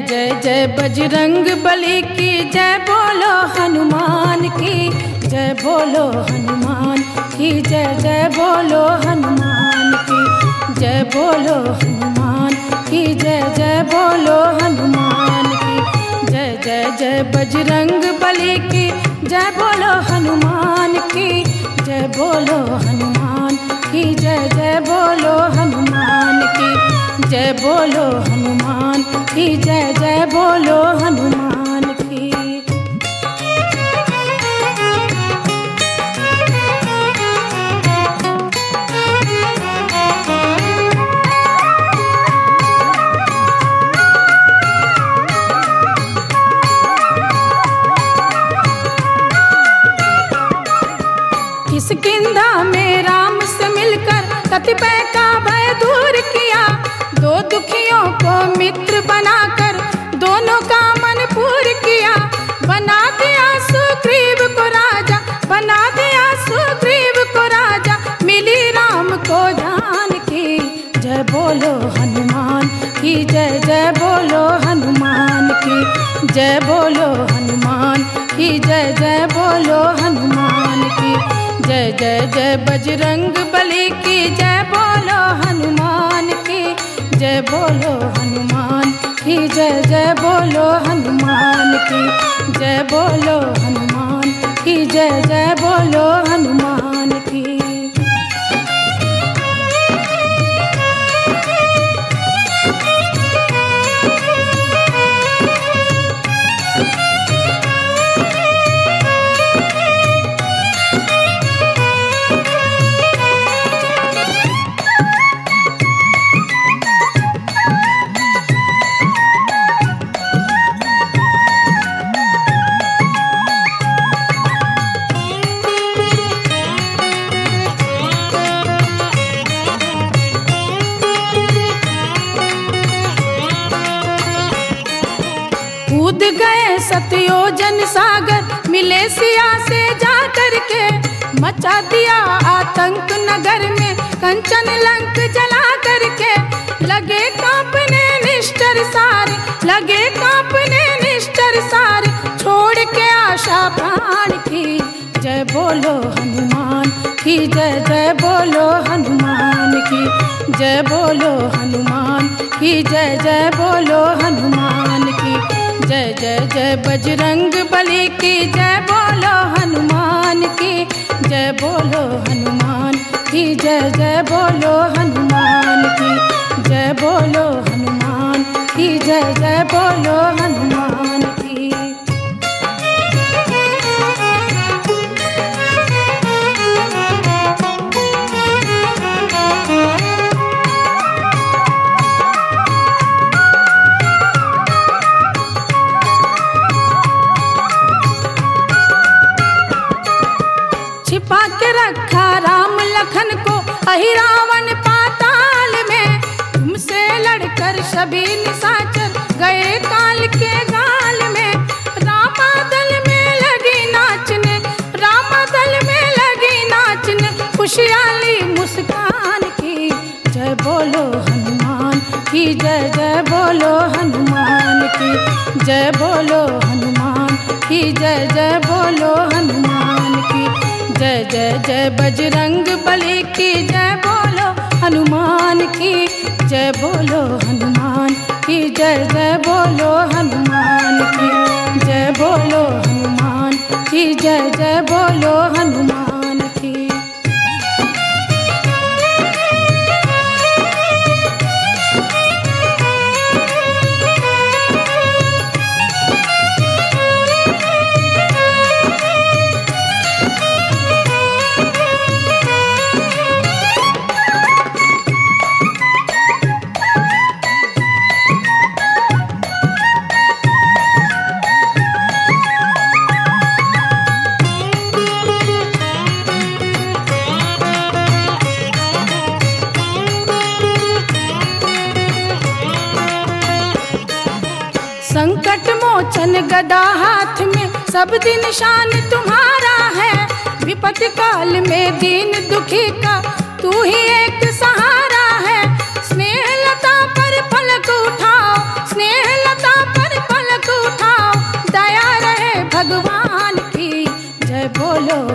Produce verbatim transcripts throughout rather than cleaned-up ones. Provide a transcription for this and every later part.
जय जय बजरंग बली की जय, बोलो हनुमान की जय, बोलो हनुमान की जय, जय बोलो हनुमान की जय, बोलो हनुमान की जय, जय बोलो हनुमान की जय। जय जय बजरंग बली की जय, बोलो हनुमान की जय, बोलो हनुमान की जय, जय बोलो हनुमान की जय, बोलो हनुमान की जय, जय बोलो हनुमान की। किष्किंधा में राम से मिलकर कतिपय का भय दूर किया, दो दुखियों को मित्र बनाकर दोनों का मन पूर किया। बना दिया सुग्रीव को राजा, बना दिया सुग्रीव को राजा, मिली राम को जान की जय, बोलो हनुमान की जय, जय बोलो हनुमान की जय, बोलो हनुमान की जय, जय बोलो हनुमान की जय। जय जय बजरंग बली की जय, बोलो हनुमान की जय, बोलो हनुमान की जय, जय बोलो हनुमान की जय, बोलो हनुमान की जय, जय बोलो हनुमान की। कूद गए सतयोजन सागर, मिले सिया से जा करके, मचा दिया आतंक नगर में कंचन लंक जला करके। लगे कांपने निष्ठुर सारे, लगे कांपने निष्ठुर सारे, छोड़ के आशा प्राण की जय, बोलो हनुमान की जय, जय बोलो हनुमान की जय, बोलो हनुमान की जय, जय बोलो हनुमान की जय। जय जय बजरंग बली की जय, बोलो हनुमान की जय, बोलो हनुमान की जय, जय बोलो हनुमान की जय, बोलो हनुमान की जय, जय बोलो हनुमान की। छिपा के रखा राम लखन को अहि रावण पाताल में, तुमसे लड़कर सभी निशाचर गए काल के गाल में। रामादल में लगी नाचने, रामादल में लगी नाचने, खुशहाली मुस्कान की जय, बोलो हनुमान की जय, जय बोलो हनुमान की जय, बोलो हनुमान की जय, जय बोलो हनुमान की जय। जय जय बजरंग बली की जय, बोलो हनुमान की जय, बोलो हनुमान की जय, जय बोलो हनुमान की जय, बोलो हनुमान की जय, जय बोलो हनुमान की। संकट मोचन गदा हाथ में, सब दिन शान तुम्हारा है। विपत्ति काल में दीन दुखी का तू ही एक सहारा है। स्नेह लता पर पलक उठाओ, स्नेह लता पर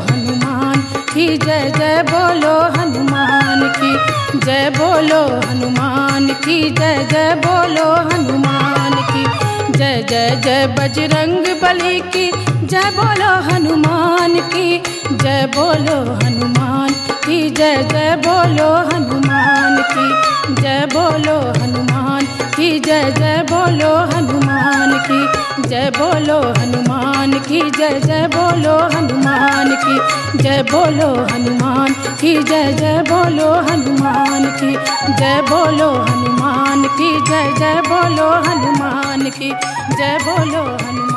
हनुमान की जय, जय बोलो हनुमान की जय, बोलो हनुमान की जय, जय बोलो हनुमान की जय, जय जय बजरंग बली की जय, बोलो हनुमान की जय, बोलो हनुमान की जय, जय बोलो हनुमान की जय, बोलो हनुमान की जय, जय बोलो हनुमान की जय, बोलो हनुमान की जय, जय बोलो हनुमान की जय, बोलो हनुमान की जय, जय बोलो हनुमान की जय, बोलो हनुमान की जय, जय बोलो हनुमान की जय, बोलो हनुमान।